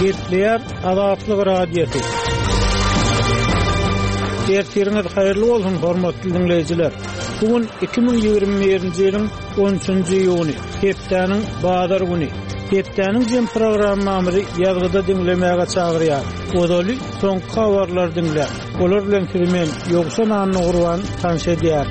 Getleyer azaplyk radiosu. Ertiriniz hayırlı bolsun hormatly dinleyijiler. Bugün 2021-nji ýylyň 13-nji ýuny, hepdeniň bazar güni. Hepdeniň jem programmamy ýazgyda dinlemäge çagyrýar. Odaly soňky habarlar dinler. Olar bilen kirmen ýoksa nanyny gurban tanşedýär.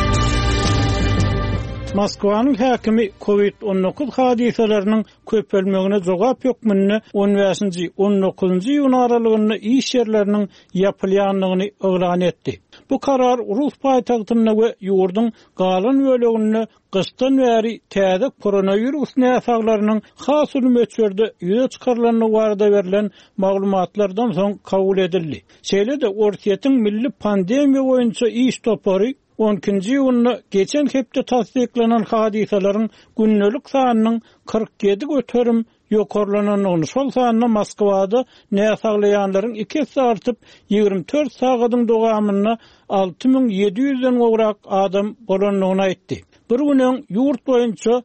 Moskwanyň häkimi COVID-19 hadisalarynyň köpelmegine jogap ýokmyny 15-nji 19-njy ýyl aralygyny iş ýerleriniň ýapylýanlygyny oglan etdi. Bu karar Rus paýtagtyna we ýurduň galan bölegini gystan bäri täze koronavirus näsaglarynyň has ülmetserde ýüze çykarylanyny barada berilen maglumatlardan soň kabul edildi. Şeýle-de Ortiýetiň milli pandemiýa boýunça iş topary 12-nji ýylyny geçen hepde tasdiklanan hadisalaryň günnelik sanynyň 47 göterim ýokarlananyny, şol sanyny Moskwada näsaglaýanlaryň 2 artyp 24 sagatyň dowamyna 6700-den gowrak adam bolanyny aýtdy. Bir güniň ýurt boýunça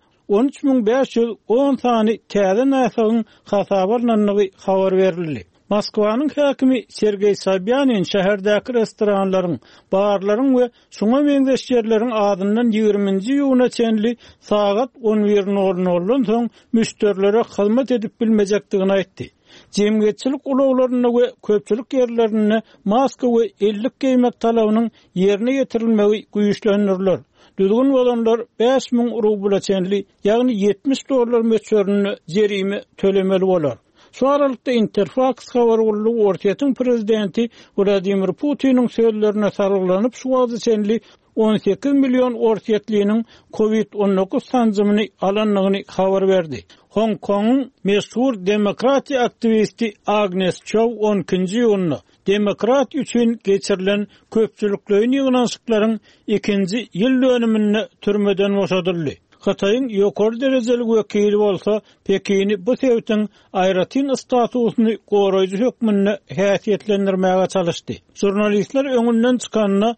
13510 sany täze näsagyň hasabarlanyny habar berildi. Moskwanyň häkimi Sergey Sobyanin şäherdäki restoranlaryň, barlaryň we şuňa meňzeş ýerleriň adyndan 20-nji ýylyna çenli sagat 11:00-dan soň müşterilere hyzmat edip bilmejekdigini aýtdy. Jemgyýetçilik ulaglaryna we köpçülik ýerlerine maska we ellik giymek talabynyň ýerine ýetirilmegi güýçlendirilýär. Düzgün bolanlar 5000 rubla çenli, ýagny $70 möçberini jerime tölemeli bolar. Şu aralykda Interfax habar bolýan Ortiýetiň prezidenti Vladimir Putiniň sözlerine sarylanyp şu wazyçenli 18 milyon Ortiýetliniň COVID-19 sanjymyny alanlygyny habar berdi. Hong Kong'un meşhur demokratiýa aktivisti Agnes Chow 12-nji ýylyny demokrat üçin geçirilen köpçüliklöýün ýygnaşyklaryň 2-nji ýyl dönümini türmeden boşadyldy. Xataýyň ýokary derejeli wekili bolsa, Pekini bu sebäpden aýratyn statusyny goraýjy hökmüne häsiýetlendirmäge çalışdy. Jurnalistler öňünden çykanyna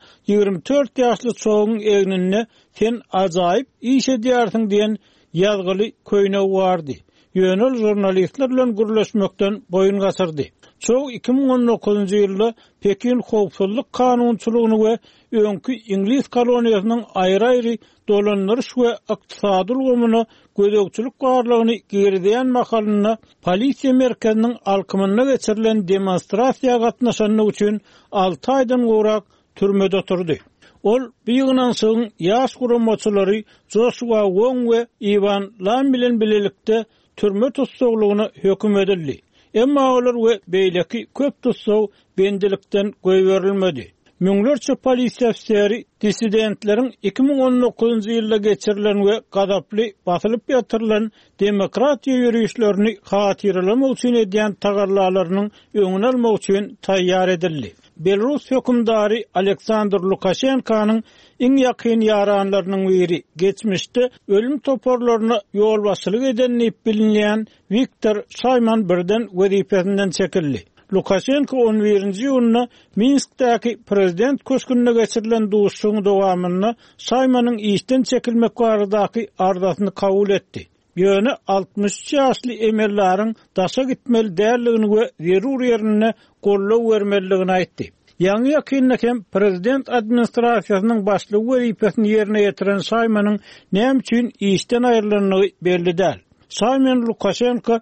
24 ýaşly çoğun egnine "Sen ajaýyp iş edýärsiň" diýen ýazgyly köýne bardy. Ýönel jurnalistler bilen gürleşmekden boyun gasyrdy. Çoğ 2019-njy ýylda Pekin howpsuzlyk kanunçylygyny we öňkü İngiliz koloniýasynyň aýry-aýry dolanlaryş we ykdysady ulgamyny gözegçilik barlygyny gerdeýän makalyny polisiýa merkeziniň alkymyna geçirilen demonstrasiýa gatnaşanlyk üçin 6 aýdan gowrak türmede oturdy. Ol ýygnaşygyň ýaş guramaçylary Joshua Wong we Ivan Lam bilen bilelikde türme tutsagylygyny höküm edildi. Emma olar we beýleki köp tutsaw bendelikden goýberilmedi. Müňlerçe polisiýa ofiseri dissidentleriň 2019-njy ýylda geçirilen we gadaply basylyp ýatyrylan demokratiýa ýürüýüşlerini hatyrlamak üçin edýän tagarlalarynyň öňüni almak üçin taýýar edildi. Belarus hökümdary Aleksandr Lukashenkanyň iň ýakyn ýaranlarynyň biri geçmişde ölüm toporlaryna ýol başçylyk edenini bilinýän Viktor Şayman birden wezipesinden çekildi. Lukashenko 11-nji ýylyna Minskdäki prezident köşkünde geçirilen duşuň dowamyna Şaymanyň işden çekilmek baradaky ardasyny kabul etdi. Ýöne 63 ýaşly emellaryň daşa gitmeli därligini we zerur ýerine gollaw bermeligini aýtdy. Ýaňy ýakynlakem prezident administrasiýasynyň başlygy wezipesini ýerine ýetiren Şaymanyň näme üçin işden aýrylanyny belli däl. Sayman Lukashenko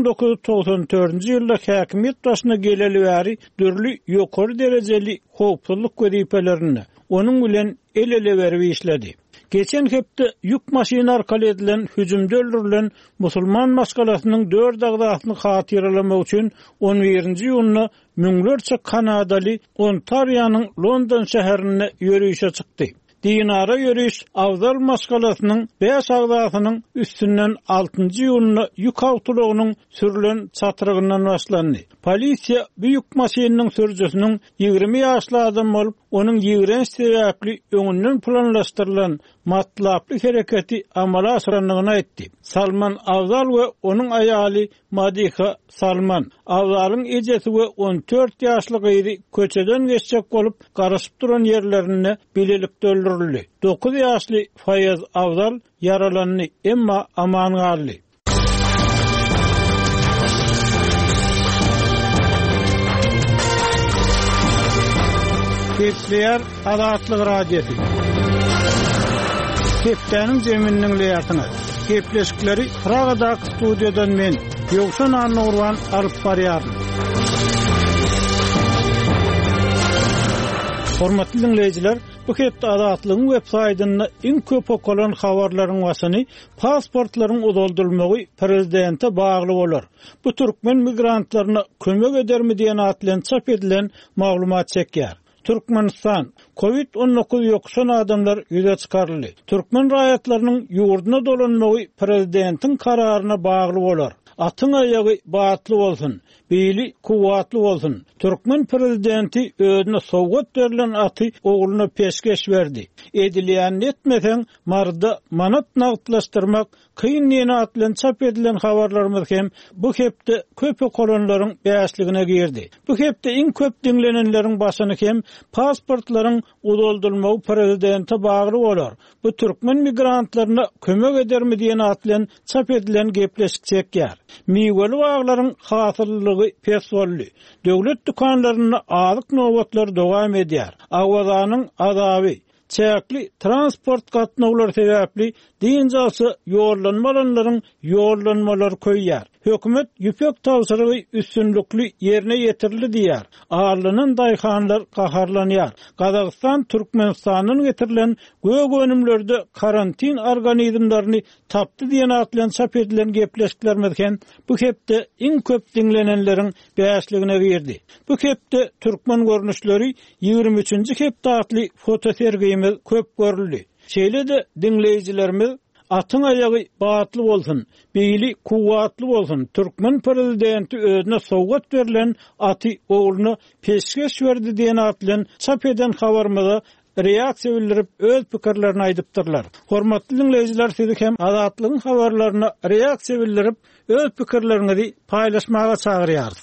1994-nji ýylda häkimiýet başyna geleli bäri dürli ýokary derejeli howpsuzlyk wezipelerini onuň bilen el-ele berip işledi. Geçen hepde ýük maşyna arkaly edilen hüjümde öldürilen musulman maskalasynyň 4 agdasyny hatyrlamak üçin 11-nji ýylyny müňlerçe Kanadaly Ontario'nyň London şäherine ýörüýüşe çykdy. Dinara ýörüş awdal maskalasynyň 5 agdasynyň üstünden 6-njy ýylyny ýük awtolagynyň sürülen çatyrygyndan başlandy. Polisiýa bu ýük maşynynyň sürüjüsiniň 20 ýaşly adam bolup, onuň ýigrenç sebäpli öňünden planlaşdyrylan matlaply hereketi amala aşyranlygyny aýtdy. Salman Awdal we onuň aýaly Madiha Salman Awdalyň ejesi we 14 ýaşly gyzy köçeden geçjek bolup garaşyp duran ýerlerine bilelikde öldürildi. 9 ýaşly Fayaz Awdal yaralandy, emma aman galdy. Kepler Azatlyk Radiosu. Keplerniň jeminiň leýatyny. Kepleşikleri Pragada studiýadan men Ýogşan Anurwan alyp barýarym. Hormatly dinleýijiler, bu hepde Azatlygyň web-saýtyna iň köp okulan habarlaryň wasyny pasportlaryň uzoldurulmagy prezidente bagly bolar. Bu türkmen migrantlaryna kömek edermi diýen atlan çap edilen maglumat çekýär. Türkmenistan COVID-19 ýokşan adamlar ýüze çykaryldy. Türkmen raýatlarynyň ýurduna dolanmagy prezidentiň kararyna bagly bolar. Atyň aýagy batly bolsun, beýli kuwatly bolsun. Türkmen prezidenti özüne sowgat berilen aty oğluna peşkeş berdi. Edilýän etmesen marda manat nagtlaşdyrmak kıyın ýene atlan çap edilen habarlarymyz hem bu hepde köp okolanlaryň bäşligine girdi. Bu hepde iň köp dinlenenleriň başyny hem pasportlaryň uzoldurulmagy prezidente bagly bolar. Bu türkmen migrantlaryna kömek edermi diýen atlan çap edilen gepleşik çekýär. Miweli baglaryň hasyllygy pes boldy. Döwlet dukanlaryna azyk nowatlary dowam edýär. Awazanyň azaby çäkli transport gatnawlary sebäpli diňjasy ýollanmalarlaryň ýollanmalary köýýär. Hökümet ýüpek tawsiry üstünlükli ýerine ýetirildi diýär. Ağırlynyň daýhanlar gaharlanýar. Gazagystan Türkmenistanyň getirilen gög önümlerde karantin organizmlaryny tapdy diýen atlan çap edilen gepleşikler meken bu hepde iň köp dinlenenleriň bäşligine girdi. Bu hepde türkmen görnüşleri 23-nji hepde atly fotosergiyimiz köp görüldi. Şeýle-de dinleýijilerimiz atyň aýagy batly bolsun, beýli kuwatly bolsun. Türkmen prezidenti özüne sowgat berilen aty oğluna peşkeş berdi diýen atlan çap eden habarymyza reaksiýa bildirip öz pikirlerini aýdypdyrlar. Hormatly dinleýijiler, siz hem Azatlygyň habarlaryna reaksiýa bildirip öz pikirlerinizi paýlaşmaga çagyrýarys.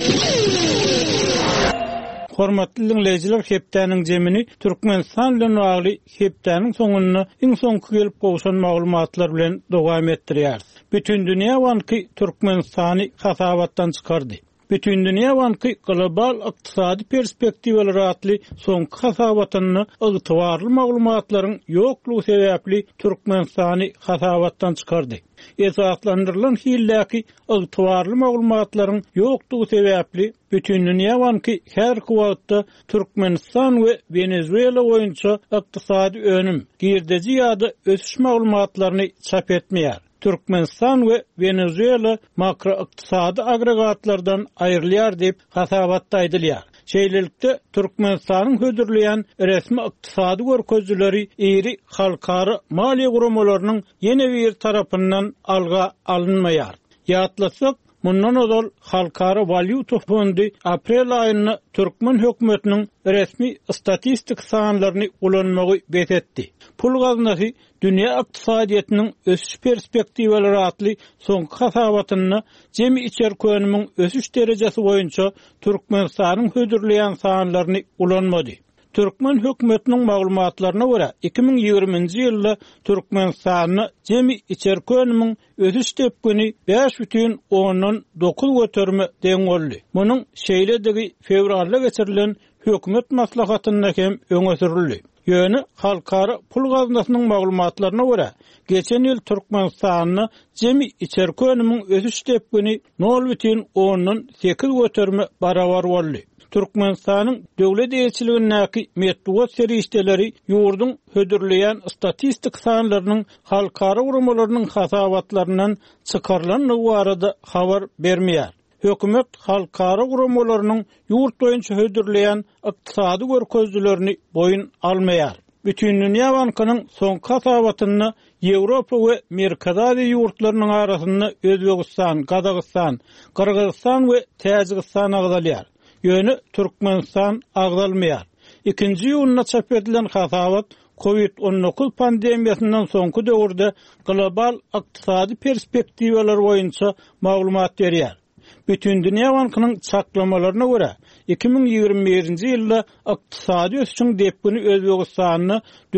Hormatly dinleýijiler, hepdäniň jemini Türkmenistan bilen bagly hepdäniň soňuna iň soňky gelip gowşan maglumatlar bilen dowam etdirýär. Bütün dünýä banky Türkmenistany hasabatdan çykardy. Bütün dünýä banky global ykdysady perspektiwalar atly soňky hasabatyny ygtybarly maglumatlaryň ýoklugy sebäpli Türkmenistany hasabatdan çykardy. Esaslandyrylan hilläki ygtybarly maglumatlaryň ýoklugy sebäpli bütün dünýä banky her wagtda Türkmenistan we Venezuela boýunça ykdysady önüm, girdiji ýa-da ösüş maglumatlaryny çap etmeýär. Türkmenistan we Venezuela makro ykdysady agregatlardan aýrylýar diýip hasabatda aýdylýar. Şeýlelikde Türkmenistanyň hödürleýän resmi ykdysady görkezleri iri halkara maliýe guramalarynyň ýene bir tarapyndan alga alınmaýar. Ýatlasak, mundan ozal Halkara Valyuta Fondy aprel aýyna Türkmen hökümetiniň resmi statistik sanlaryny ulanmagy betetdi. Pul gaznasy dünýä ykdysadyýatynyň ösüş perspektiwalary atly soňky hasabatyny jemi içer könümiň ösüş derejesi boýunça Türkmenistanyň hödürleýän sanlaryny ulanmady. Türkmen hökümetiniň maglumatlaryna görä 2020-nji ýylda Türkmenistanyň jemi içer könümiň ösüş tepkini 5,9 göterme deň boldy. Munyň şeýledigi fevralda geçirilen hökümet maslahatyna hem öňe sürildi. Ýöne halkara pul gaznasynyň maglumatlaryna görä geçen ýyl Türkmenistanyň jemi içer könümiň ösüş tepkini 0,8 göterme barabar boldy. Türkmenistanyň döwlet elçiligindäki medeniýet serişdeleri ýurdun hödürleýän statistik sanlarynyň halkara urumlarynyň hasabatlarynyň çykarylanyny barada habar bermeýär. Hökümet halkara urumlarynyň ýurt boýunça hödürleýän ykdysady görkezlerini boyun almaýar. Bütün dünýä bankynyň soňky hasabatyny Ýewropa we Merkez Aziýa ýurtlarynyň arasynda Özbegistan, Gazagystan, Kyrgyzstan we Täjikistan agdalýar. Ýöne Türkmenistan agdalmaýar. 2-nji ýylyna çap edilen hasabat COVID-19 pandemiýasyndan soňky döwürde global ykdysady perspektiwalar boýunça maglumat berýär. Bütün dünýä bankynyň çaklamalaryna görä 2021-nji ýylda ykdysady ösüşiň depgini Özbegistanyny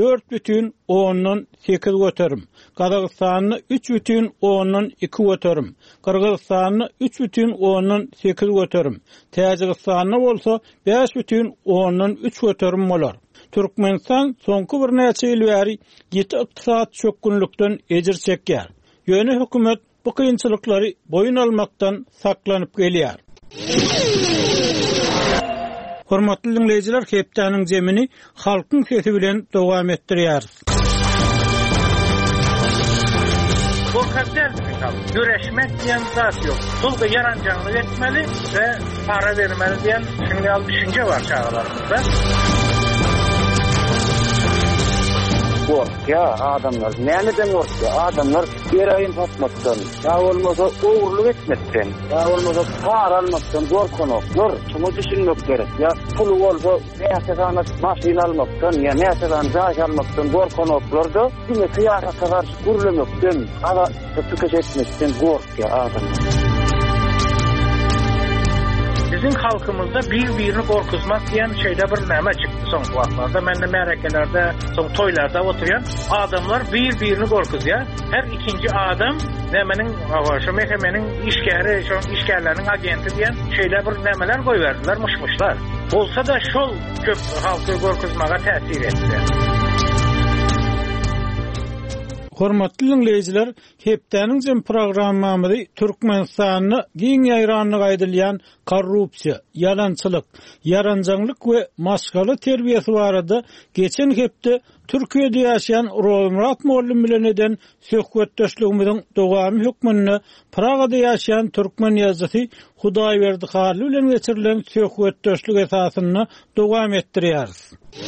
4,8 götürüm, Kazakstanyny 3,2 götürüm, Kyrgyzstanyny 3,8 götürüm, Täjikistanyny bolsa 5,3 götürüm bolar. Türkmenistan soňky bir näçe ýyl bäri ýeti ykdysat çökünlükden ejir çekýär. Ýöne hökümet bu kynçylyklary boyun almakdan saklanyp gelýär. Hormatly dinleyijiler, hepdeniň jemini halkyň sesi bilen dowam etdirýär. Bu kadar güreşmek diyen zat yok. Sulga yarancanlık etmeli ve para vermeli diyen şünyal düşünce var çağlarımızda. Kork ya adamlar. Neden kork ya? Adamlar bir ayın patmaktan, ya olmasa uğurluk etmekten, ya olmasa para almaktan korkunoklar. Şunu düşünmek gerek. Ya pulu olsa neysedan maşin almaktan, ya neysedan zahş almaktan korkunoklar da yine kıyafata karşı gürlemekten, ala tükeş etmekten kork ya adamlar. Bizim halkımızda birbirini korkutmak diyen şeyde bir näme çıktı son vaxtlarda. Mende merekelerde, son toylarda oturuyan adamlar birbirini korkutuyor. Her ikinci adam nämenin şu mehemenin işgäri, şu işgärlerinin agenti diyen şeyde bir nämeler koyverdiler, mışmışlar. Olsa da şol köp halkı korkutmağa täsir etti. Hormatly dinleyijiler, hepdeniň jem programmamyzy Türkmenistanyny giň ýaýranyny gaýdylýan korrupsiýa, ýalançylyk, ýaranjanlyk we maşgaly terbiýesi barada geçen hepde Türkiýede ýaşaýan Murat Mollum bilen eden söhbetdeşligimiziň dowamy hükmünde Pragada ýaşaýan türkmen ýazgysy Hudaýberdi Haly bilen geçirilen söhbetdeşlik esasyny dowam etdirýäris.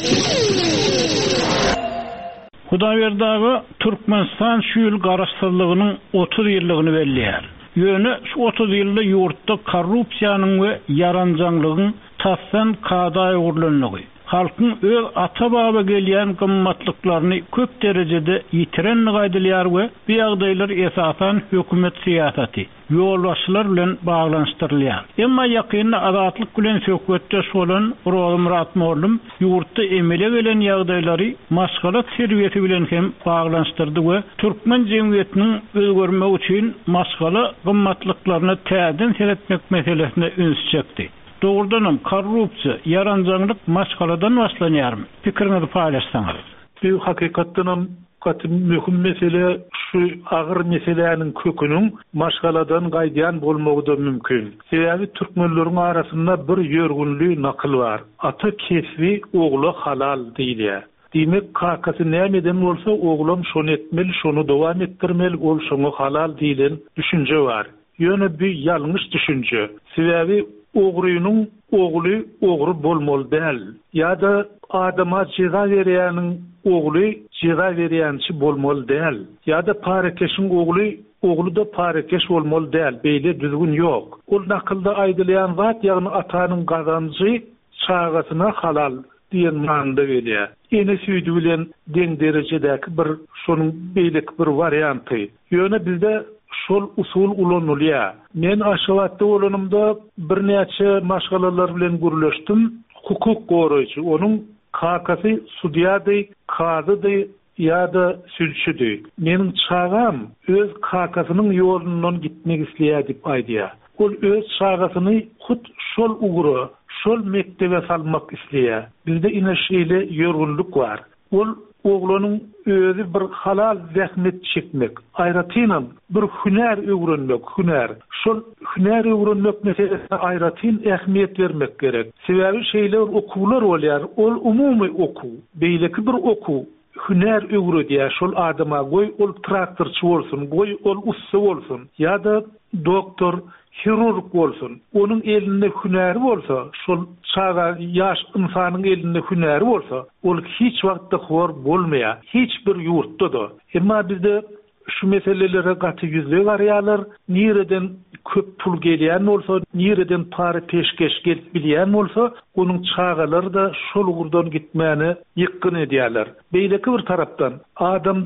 Hudaýberdagy Türkmenistan şu ýyl garaşdyrlygynyň 30 ýyllygyny belliýär. Ýöne şu 30 ýylda ýurtda korrupsiýanyň we ýaranjanlygyň tassan kada ýurlanlygy, halkyň öz ata-baba gelýän gymmatlyklaryny köp derejede ýitirenini gaýdylýar we bu ýagdaýlar esasan hökümet siýasaty, ýolbaşçylar bilen baglanyşdyrylýar. Emma ýakynda azatlyk bilen söhbetdeş bolan Murat Mollum ýurtda emele gelen ýagdaýlary maşgalat serwiýeti bilen hem baglanyşdyrdy we türkmen jemgyýetiniň özgörmek üçin maşgala gymmatlyklaryny täzeden seretmek meselesine üns çekdi. Doğrudanım korrupsiya, yaranjanlyk maşgaladan başlanýarmy? Pikirinizi paýlaşsaňyz. Bu hakykatdan mühim mesele şu agyr meselelerin kökünün maşgaladan gaýdyan bolmagy da mümkin. Sebebi türkmenleriň arasynda bir ýörgünlük nakyl bar. Ata kesbi ogly halal diýilýär. Demek kakasy nämeden bolsa oglum şonu etmeli, şonu dowam etdirmeli, ol şonu halal diýilen düşünje bar. Ýöne bu ýalňyş düşünje. Sebebi ogrynyň ogly ogry bolmaly däl. Ýa-da adama jeza berýäniň ogly jeza berýänçi bolmaly däl. Ýa-da parakeşiň ogly da parakeş bolmaly däl. Beýle düzgün ýok. Ol nakylda aýdylýan zat ýagny atanyň gazanjy çağasyna halal diýen manda gelýär. Ene süýdü bilen deň derejedäki bir şonuň beýlik bir varianty. Ýöne bizde şol usul ulanylýar. Men aşawatda olanymda bir näçe maşgalalar bilen gürleşdim. Hukuk goraýçy, onuň kakasy sudiýady, kazydy ýa-da sülçüdi. Meniň çağam öz kakasynyň ýolundan gitmek isleýär diýip aýdýar. Ol öz çağasyny hut şol ugry, şol mektebe salmak isleýär. Bizde ine şeýle ýörgünlük bar. Ol oglanyň özü bir halal zähmet çekmek, aýratynam bir hünär öwrenmek, hünär. Şol hünär öwrenmek meselesine aýratyn ähmiýet bermek gerek. Sebebi şeýler okuwlar bolýar, ol umumy okuw, beýleki bir okuw. Hünär öwredýär şol adama, goý ol traktorçy bolsun, goý ol ussa bolsun, ýa-da doktor, hirurg bolsun. Onun elinde hünäri bolsa, şol çağa ýaş insanyň elinde hünäri bolsa, ol hiç wagtda hor bolmaýar, hiç bir ýurtda da. Emma bizde şu meselelere gaty ýüzle garýarlar, nireden köp pul gelýän bolsa, nireden para peşkeş gelip bilýän bolsa, onuň çağalary da şol gurdan gitmäni ýykyn edýärler. Beýleki bir tarapdan adamda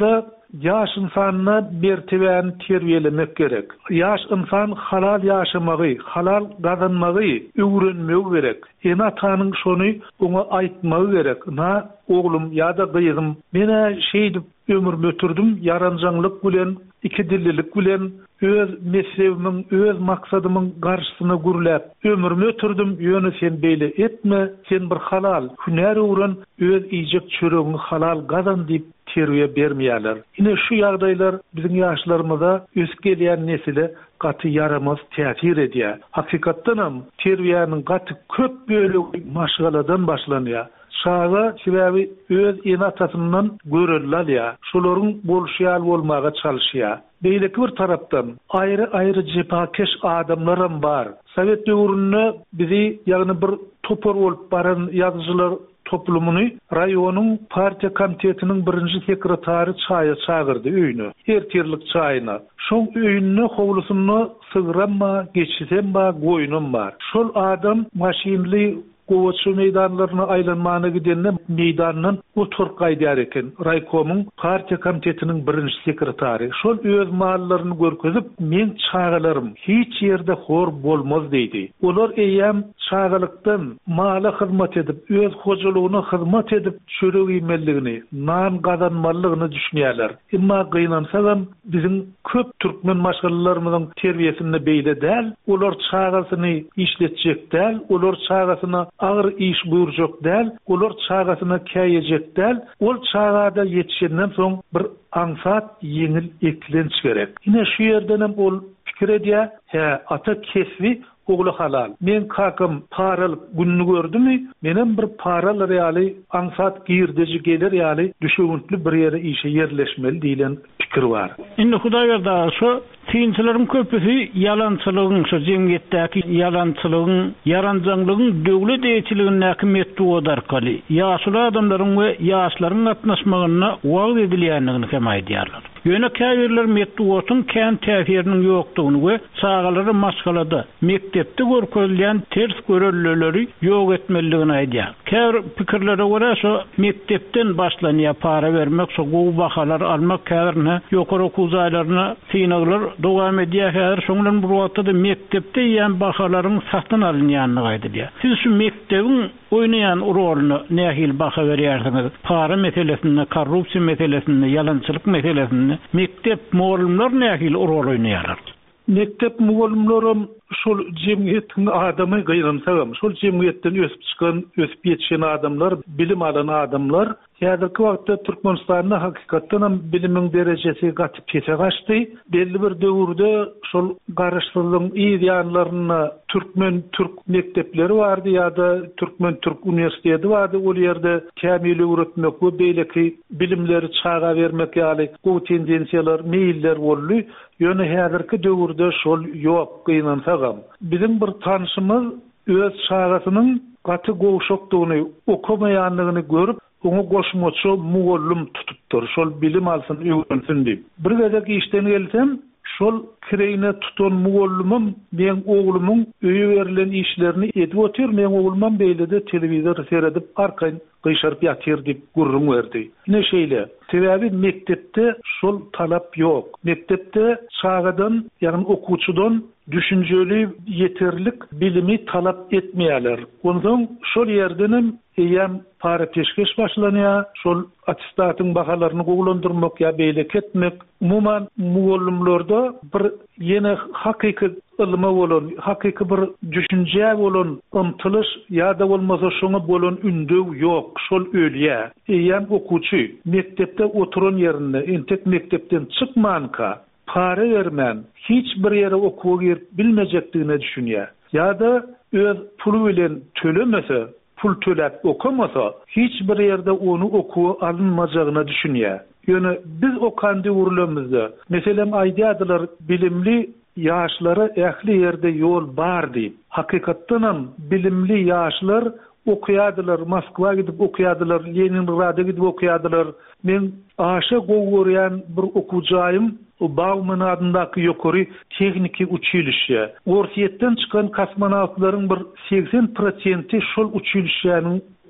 yaş insanına mertebeni terbiyelemek gerek. Yaş insan halal yaşamagy, halal gazanmagy öwrenmegi gerek. Enatanyň şonu ona aýtmagy gerek. Na oglum ýa-da gyzym, mene şeýdip ömür götürdüm, yaranjanlyk bilen, iki dillilik bilen öz mesleğimin, öz maksadymyň garşysyna gürläp ömürmi götürdüm. Ýöne sen beýle etme, sen bir halal hünär öwren, öz iýjek çöregiňi halal gazan diýip terbiýe bermeýärler. Ine şu ýagdaýlar biziň ýaşlarymyza ösüp gelýän nesile gaty yaramaz täsir edýär. Hakykatdanam terbiýäniň gaty köp bölegi maşgaladan başlanýar. Şaga sebäbi öz enatasından görürler ya, şolaryň bolşýal bolmaga çalyşýar. Beýleki bir tarapdan aýry jepakeş adamlaram bar. Sowet döwründe bizi ýagny bir topor bolup baran ýazgyjylar toplumunu rayonyň partiýa komitetiniň birinji sekretary çağırdy öýüne. Ertirlik çaýyna. Şol öýünde howlusyny sygyramma, geçisemba, goýunum bar. Şol adam maşinli Gowaçy meydanlaryna aýlanmana gidende meýdandan otur gaýdar eken. Raykomyň partiýa komitetiniň birinji sekretary. Şol öz mallaryny görkezip, men çağalarym hiç ýerde hor bolmaz diýdi. Olar eýem çağalykdan mala hyzmat edip, öz hojalygyna hyzmat edip, çörek ýemelligini, nan gazanmalygyny düşünýärler. Emma gynansadan biziň köp türkmen maşgallalarymyzyň terbiýesinde beýle däl, olar çağasyny işletjek däl, olar çağasyna ağır iş buyurjak däl, olar çağasyna käýejek däl, ol çağada ýetişenden soň bir aňsat ýeňil eklenç gerek. Ine şu ýerdenem ol pikir edýär, ata kesbi ogly halal. Men kakam paralyk günni gördümi? Menem bir paraly reali aňsat giýirdeji gelir ýaly düşüwüntli bir ýere işe ýerleşmeli diýilen pikir bar. Indi Hudaý berdi, şu tynçylaryň köpüsi ýalançylygyň, şu jemgyýetdäki ýalançylygyň, yaranjanlygyň döwlet eýçiligine metdu odarkaly. Ýaşly adamlaryň we ýaşlaryň gatnaşmagyna wagt edilýändigini hem aýdýarlar. Ýöne käbirler metduwatyn kän täsiriniň ýokdugyny we çağalary maşgalada, mektepde görkezilýän ters görelleri ýok etmeligini aýdýar. Käbir pikirlere görä şu mektepden başlanýar para bermek, şu gowy bahalar almak käbirine ýokary okuw zaýlaryna synaglar dowam edýär. Häzir şoňdan bir wagtda mektepde ýan bahalaryň satyn alynýanyny aýdylýar. Siz şu mektebiň oynayan rolunu nähil baha berýärsiňiz? Para meselesinde, korrupsiýa meselesinde, ýalançylyk meselesinde mektep mugallimler nähil rol oýnaýarlar? Mektep mugallimlerim şol jemgyýetiň adamy gynansaňam, şol jemgyýetden ösüp çykan, ösüp ýetişen adamlar, bilim alan adamlar häzirki wagtda Türkmenistanda hakykatdan bilimiň derejesi gaty pese gaçdy. Belli bir döwürde şol garaşsyzlygyň ýanlaryna Türk mektepleri bardy ýa-da Türk universiteti bardy. Ol ýerde kämili öwretmek we beýleki bilimleri çağa bermek ýaly gowy tendensiýalar, meýiller boldy. Ýöne häzirki döwürde şol ýok gynansaňam. Bizim bir tanışymyz öz çağasynyň gaty gowşokdugyny, okumaýanlygyny görüp, onu goşmaçy mugallim tutupdyr. Şol bilim alsyn, öwrensin diýip. Bir gezek işden gelsem, şol kireýine tutan mugallimim men oglumyň öýe berilen işlerini edip otyr. Men oglumam beýlede telewizor seyredip arkaň gyşaryp ýatyr diýip gurrun berdi. Ne şeýle? Sebäbi mektepde şol talap ýok. Mektepde çağadan, ýagny okuwçydan düşünjeli yeterlik bilimi talap etmeýärler. Ondan şol ýerdenem eýem para peşkeş başlanýar. Şol attestatyň bahalaryny gowlandyrmak ýa beýlek etmek. Umuman mugallimlerde bir ýene hakyky ilme bolan, hakyky bir düşünje bolan ymtylyş ýa-da bolmasa şoňa bolan ündew ýok. Şol ölýär. Eýem okuwçy mektepde oturan ýerinde, entek mektepden çykmanka, para bermän, hiç bir ýere okuwga girip bilmejekdigine düşünýär. Ýa-da öz puly bilen tölemese, pul töläp okumasa, hiç bir ýerde onu okuwa alınmajagyna düşünýär. Ýöne biz okan döwürlerimizde, meselem aýdýardylar, bilimli ýaşlara ähli ýerde ýol bar diýip. Hakykatdanam bilimli ýaşlar okuyadılar, Moskva gidip okuyadılar, Leningrad'a gidip okuyadılar. Men aşa goýan bir okujaýym, o Bauman adyndaky ýokary tehniki uçilişe. Orsiýetden çykan kosmonawtlaryň bir 80% şol uçilişäniň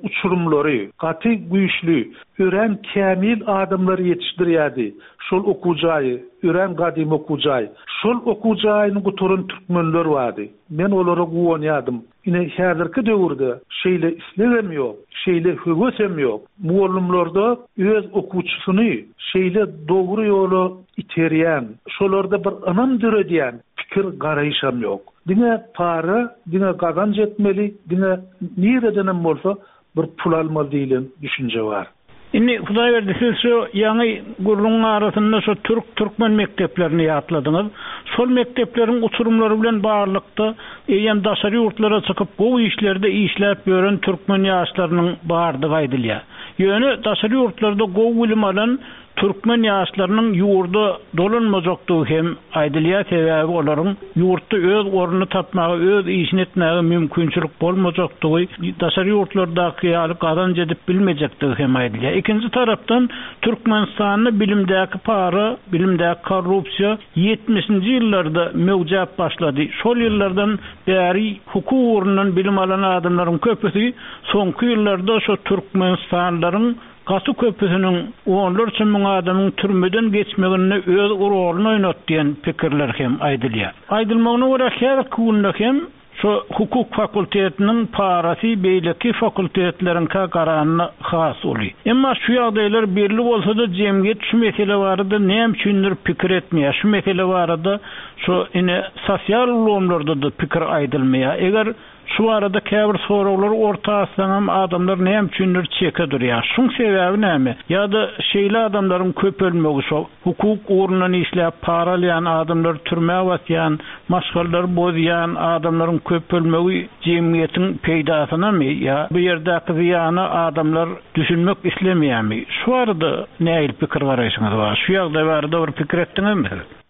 uçurumlary, gaty güýçlü, ören kämil adamlary ýetişdirýärdi. Şol okujaý, ören gadim okujaý. Şol okujaýyny guturun türkmenler bardy. Men olara guwanýardym. Ine häzirki döwürde şeýle islegem ýok, şeýle höwesem ýok. Muallimlarda öz okuwçysyny şeýle dogry ýola iterýän, şolarda bir anam döredýän pikir garaýşam ýok. Dine para, dine kazanç etmeli, dine niredenem bolsa bir pul almaly diýilen düşünje bar. Inni Hudaý berdi, siz şu ýaňy gurulun arasynda şu türkmen mekdeplerini ýatladyňyz. Şol mekdepleriň uçurumlary bilen barlykda eýen daşary ýurtlara çykyp bu işlerde işläp ýören türkmen ýaşlarynyň bardygy aýdylýar. Ýöne daşary ýurtlarda gowy bilim alan türkmen ýaşlarynyň ýurda dolanmazakdygy hem aýdylýar, sebäbi olaryň ýurtda öz ornuny tapmagy, öz işini etmäge mümkinçilik bolmazakdygy, daşary ýurtlardaky ýaly kazanç edip bilmejekdigi hem aýdylýar. Ikinji tarapdan Türkmenistanyň bilimdäki para, bilimdäki korrupsiýa 70-nji ýyllarda mewjap başlady. Şol ýyllardan bäri hukuk ornunyň bilim alan adamlaryň köpüsi soňky ýyllarda şu Türkmenistanlaryň Gaty köpüsiniň onlar üçin müň adamyň türmeden geçmegine öz roluny oýnatýan pikirler hem aýdylýar. Aýdylmagyna görä her kunda hem şu hukuk fakültetinin parasy beýleki fakültetleriň karanyna has boly. Emma şu ýagdaýlar belli bolsa da jemgyýet şu mesele barada näme üçindir pikir etmeýär. Şu mesele barada şu ine sosial ulgamlarda da pikir aýdylmaýar. Eger şu arada käbir soraglar ortasynam adamlar näme üçindir çeke durýar. Şuň sebäbi näme? Ýa-da şeýle adamlaryň köp ölmegi şo. Hukuk ornuny işläp para alýan adamlar türmäge batýan, maşgallar bozýan adamlaryň köp ölmegi jemgyýetiň peýdasyna-my? Ya bu ýerdäki ziýany adamlar düşünmek islemeýärmi? Şu arada näil pikir garaýşyňyz bar? Şu ýagdaý barada bir pikir etdiňizmi?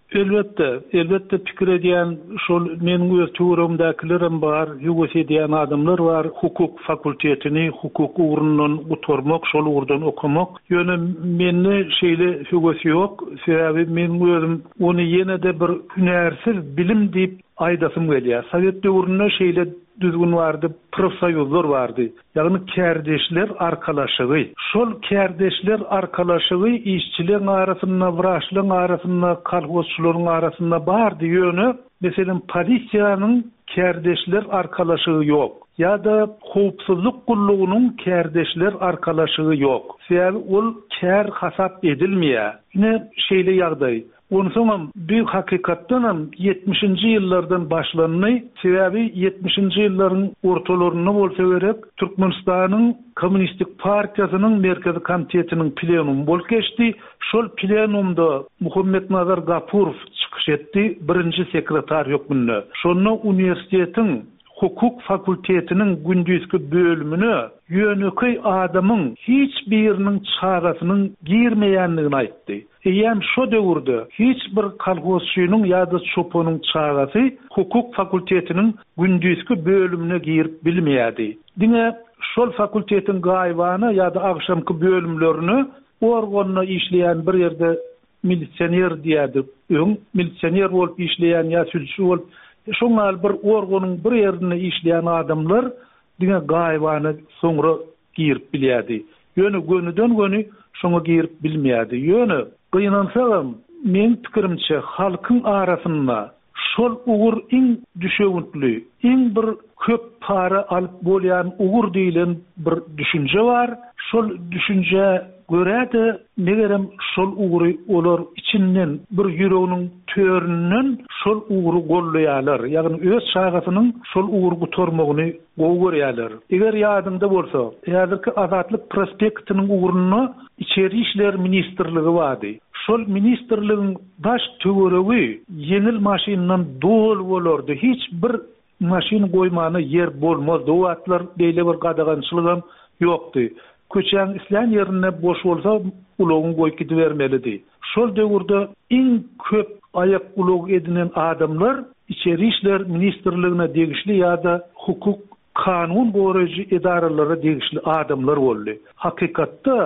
Elbette pikir edýän şol meniň öz töweregimdäkilerim bar, ýuwes edýän adamlar bar, hukuk fakültetini, hukuk urunyny gutarmak, şol urdan okumak. Ýöne menne şeýle höwesi ýok, sebäbi men özüm ony ýene-de bir hünärsiz bilim diýip aýdasym gelýär. Sowet döwründe şeýle düzgün vardy, profsoýuzlar vardy. Ýagny kärdeşler arkalaşygy. Şol kärdeşler arkalaşygy işçilerin arasynda, wraçlaryň arasynda, kolhozçylaryň arasynda bardy ýöne. Meselem polisiýanyň kärdeşler arkalaşygy ýok. Ýa-da howpsuzlyk gullugynyň kärdeşler arkalaşygy ýok. Sebäbi ol kär hasap edilmeýär. Ine şeýle ýagdaý. Onsoňam bir hakykatdanam 70-nji ýyllardan başlandy. Sebäbi 70-nji ýyllaryň ortalaryna bolsa gerek Türkmenistanyň Kommunistik Partiýasynyň merkezi komitetiniň plenumy bolup geçdi. Şol plenumda Muhammed Nazar Gapurov çykyş etdi, birinji sekretar ýokmunda. Şonu uniwersitetiň hukuk fakültetinin gündüzki bölümünü ýöneki adamın hiç birinin çağrasının girmeýänligini aýtdy. Eýem şo döwürde hiç bir kolhozçynyň ýa-da çoponyň çağrasy hukuk fakültetinin gündüzki bölümüne girip bilmeýärdi. Diňe şol fakültetiň gaýbany ýa-da agşamky bölümlerini organyna işleýän bir ýerde milisioner diýerdi. Milisioner bolup işleýän ýa sülçü bolup şoňal bir organyň bir ýerine işleýän adamlar diňe gaýbany soňra girip bilýärdi. Ýöne gönüden göni şoňa girip bilmeýärdi. Ýöne gynansaňam men pikirimçe halkyň arasynda şol ugur iň düşegüntli, iň bir köp para alyp bolýan ugur diýilen bir düşünje bar. Şol düşünje göräde negerem şol ugry olar içinden bir ýüreginiň töründen şol ugry gollaýarlar. Ýagny öz şagasynyň şol ugry gutarmagyny gowgörýärler. Eger ýadynda bolsa, häzirki Azatlyk prospektiniň ugruny İçeri İşler Ministrligi bardy. Şol ministrligiň baş töweregi ýeňil maşynadan dol bolardy. Hiç bir maşyn goýmany ýer bolmazdy. O atlar beýle bir gadagançylygam ýokdy. Köçen islan yerine boş bolsa ulogyny goýup gidibermelidi. Şol döwürde iň köp ayak ulog edinen adamlar İçeri İşler Ministrligine degişli ýa-da hukuk kanun goýucu edaralara degişli adamlar boldy. Hakykatda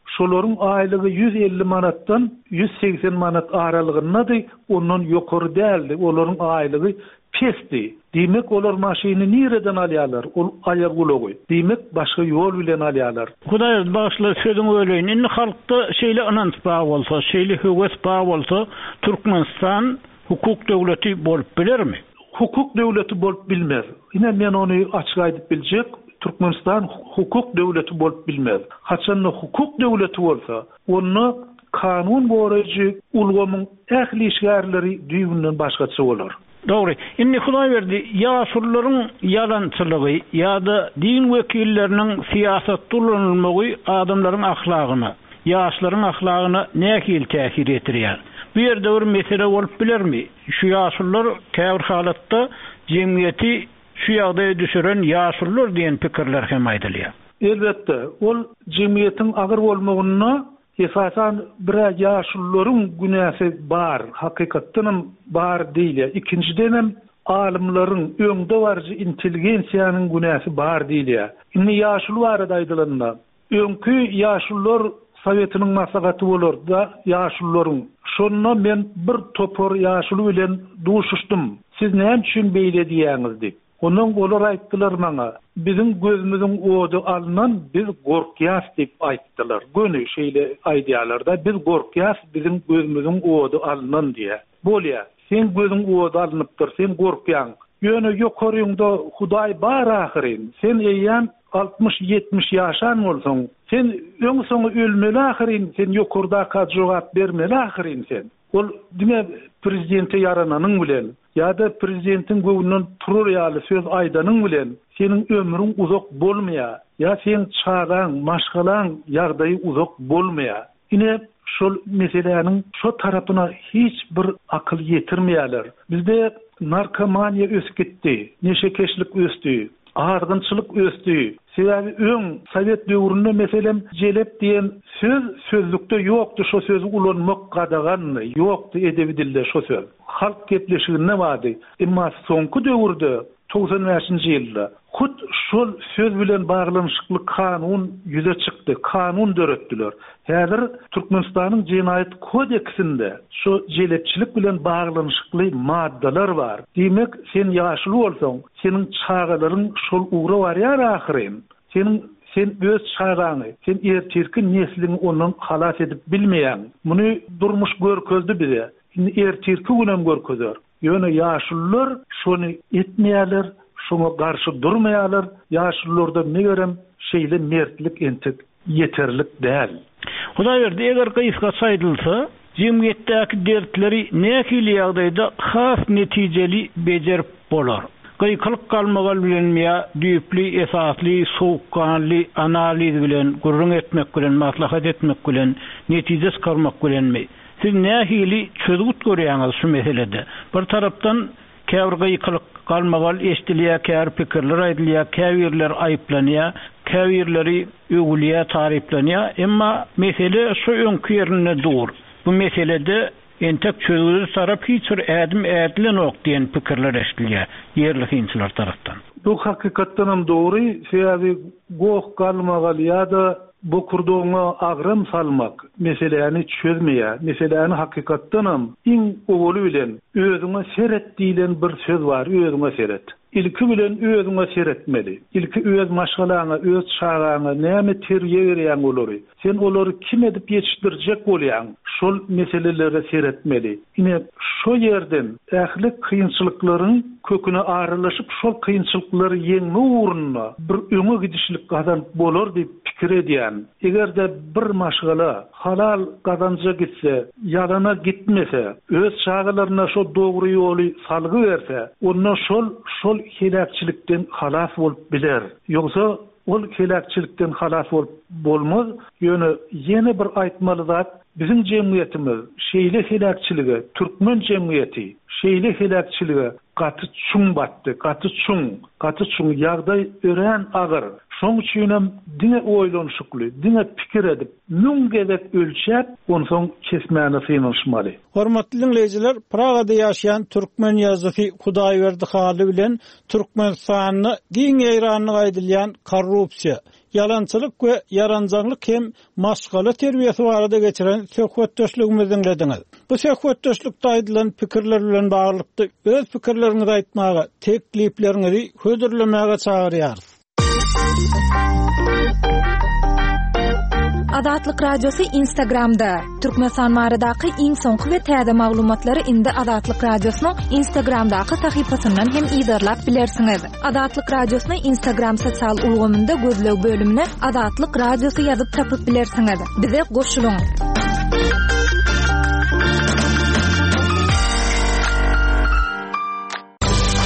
şolaryň aýlygy 150 manatdan 180 manat aralygyndady, ondan ýokary däldi. Olaryň aýlygy pesdi. Demek olar maşyny nireden alýarlar? Ol aýar gulagy. Demek başga ýol bilen alýarlar. Hudaý başly sözüň öleýin. Indi halkda şeýle anans bar bolsa, şeýle höwes bar bolsa, Türkmenistan hukuk döwleti bolup bilermi? Hukuk döwleti bolup bilmez. Ine men ony açyk aýdyp biljek. Türkmenistan hukuk döwleti bolup bilmez. Haçan hukuk döwleti bolsa, onu kanun boragy ulgamyň ähli işgärleri düýünden başgaça bolar. Doğru. Indi Hudaý berdi, ýaşurlaryň ýalançylygy ýa-da din wekilleriniň siýasat tulanylmagy adamlaryň ahlagyna, ýaşlaryň ahlagyna nähili täsir etirýär? Bu ýerde bir mesele bolup bilermi? Şu ýaşurlar käbir halatda jemgyýeti şu ýagdaýa düşüren ýaşurlar diýen pikirler hem aýdylýar. Elbetde, ol jemgyýetiň agyr bolmagyna esasan bir ýaşurlaryň günäsi bar, hakykatdan bar diýilýär. İkinciden hem alimlaryň öňde barjy intelligensiýanyň günäsi bar diýilýär. Indi ýaşul barada aýdylanda, öňkü ýaşullar Sowetynyň maslahaty bolar da ýaşullaryň. Şonda men bir topor ýaşuly bilen duşuşdum. Siz näme üçin beýle diýäňiz diýip. Onuň olar aýtdylar maňa, biziň gözümizden odu alynan biz gorkýas diýip aýtdylar. Göni şeýle aýdýarlar da biz gorkýas biziň gözümizden odu alynan diýe. Bolýa, sen gözüň odu alynıpdyr, sen gorkýan. Ýöne ýokaryňda Hudaý bar ahyryn. Sen eýýän 60-70 ýaşan bolsaň, sen öň soňy ölmeli ahyryn, sen ýokurda ka jogap bermeli ahyryn sen. Ol dime prezidente yarananyň bilen, ýa-da prezidentin göwünden turur ýaly söz aýdanyň bilen seniň ömrüň uzak bolmaýar, ýa sen çağan, maşgalan ýagdaýy uzak bolmaýar. Ine şol meseleniň şu tarapyna hiç bir akyl ýetirmeýärler. Bizde narkomaniýa ösüp gitdi, neşekeşlik ösdi, ağırgınçılık ösdi. Sebebi öň Sowet döwründe meselem jelep diýen sözlükde ýokdy, şo sözü ulanmak gadagan ýokdy edebi dilde şo söz. Halk gepleşiginde bardy. Emma soňky döwürde 95-nji ýylda hut şol söz bilen baglanyşykly kanun ýüze çykdy. Kanun döretdiler. Häzir Türkmenistanyň Jinayet kodeksinde şu jelepçilik bilen baglanyşykly maddalar bar. Demek sen ýaşly bolsaň, seniň çağalaryň şol ugra barýar ahyryn. Sen öz çağaňy, sen ertirki neslini ondan halas edip bilmeýän. Muny durmuş görkezdi bize. Ertirki günem görkezer. Ýöne ýaşullar şonu etmeýärler, şoňa garşy durmaýarlar. Ýaşullarda megerem şeýle mertlik entek yeterlik däl. Hudaý berdi, eger gysga saýdylsa, jemgyýetdäki dertleri nähili ýagdaýda has netijeli bejerip bolar. Gıykylyk galmagal bilen ýa düýpli, esasly, sowukkanly analiz bilen, gurrun etmek bilen, maslahat etmek bilen, netije çykarmak bilenmi? Siz nähili çözgüt görýäňiz şu meselede? Bir tarapdan käbir gıykylyk galmagal eşdilýär, käbir pikirler aýdylýar, käbirler aýyplanýar, käbirleri öwülýär, tariplanýar. Emma mesele şu öňkü ýerine dur. Bu meselede entek çözgüli tarap hiç bir ädilen ok diýen pikirler eşdilýär ýerli hinçiler tarapdan. Bu hakykatdan hem dogry, sebebi goh galmagal ýa-da bu kurdoňa agram salmak meseleni çözmeýär. Meseleni hakykatdan hem iň owaly bilen özüňe seret diýilen bir söz bar, özüňe seret. İlki bilen özüňe seretmeli. İlki öz maşgalaňa, öz çağaňa näme terbiýe berýän bolary. Sen olary kim edip ýetişdirjek bolýan, şol meseleleri seretmeli. Ine şo ýerden ähli kynçylyklaryň köküne aralaşyp şol kynçylyklary ýeňme uğruna bir öňe gidişlik gazanyp bolar diýip pikir edýän. Egerde bir maşgala halal gazanja gitse, ýalana gitmese, öz çağalaryna şo dogry ýoly salgy berse, ondan şol helakçilikden halas bolup biler. Ýogsa ol helakçilikden halas bolup bolmaz. Ýöne ýene bir aýtmaly zat, bizim jemgyýetimiz şeýle helakçiligi, türkmen jemgyýeti şeýle helakçiligi gaty çuň batdy, gaty çuň ýagdaý ören agyr. Şoň üçin diňe oýlanşykly, diňe pikir edip, müňgedek ölçäp, onu soň kesmäne sığınışmaly. Hormatly dinleýijiler, Pragada ýaşaýan türkmen ýazgysy Hudaýberdi Haly bilen Türkmenistanyny giň eýranyny aýdylýan korrupsiýa, yalançylyk we yaranjanlyk hem maşgala terbiýesi barada geçiren söhbetdeşligimizi dinlediňiz. Bu söhbetdeşlikde aýdylan pikirler bilen baglykda öz pikirleriňizi aýtmaga, tekliplerinizi hödürlemäge çagyrýarys. Adatlyk radiosu Instagramda. Türkmenistan maradaky iň soňky we täze maglumatlary indi Adatlyk radiosynyň Instagramdaky sahypasyndan hem ýa-da bilersiňiz. Adatlyk radiosyny Instagram sosial ulgamynda gözleg bölümine Adatlyk radiosu ýazyp tapyp bilersiňiz. Bize goşulyň.